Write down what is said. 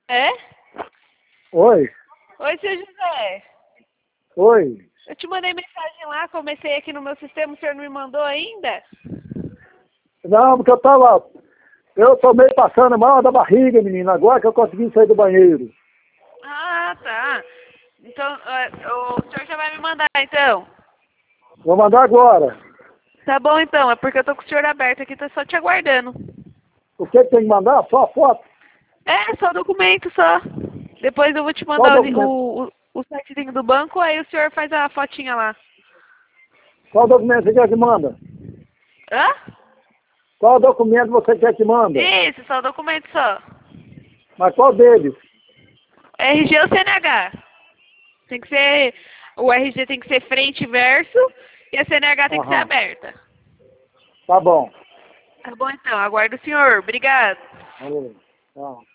É? Oi, Oi, seu José. oi. Eu te mandei mensagem lá, comecei aqui no meu sistema, o senhor não me mandou ainda? Não, porque eu tô meio passando mal da barriga, menina, agora que eu consegui sair do banheiro. Ah, tá. Então, o senhor já vai me mandar, então? Vou mandar agora. Tá bom, então. É porque eu tô com o senhor aberto aqui, tô só te aguardando. O que tem que mandar? Só a foto? É, só documento, só. Depois eu vou te Qual mandar documento? o sitezinho do banco, aí o senhor faz a fotinha lá. Qual documento você quer que manda? Hã? Qual documento você quer que manda? Isso, só o documento só. Mas qual deles? RG ou CNH? Tem que ser... O RG tem que ser frente e verso e a CNH tem que ser Aham, aberta. tá bom. Tá bom, então. Aguardo o senhor. Obrigado. Valeu. Tchau.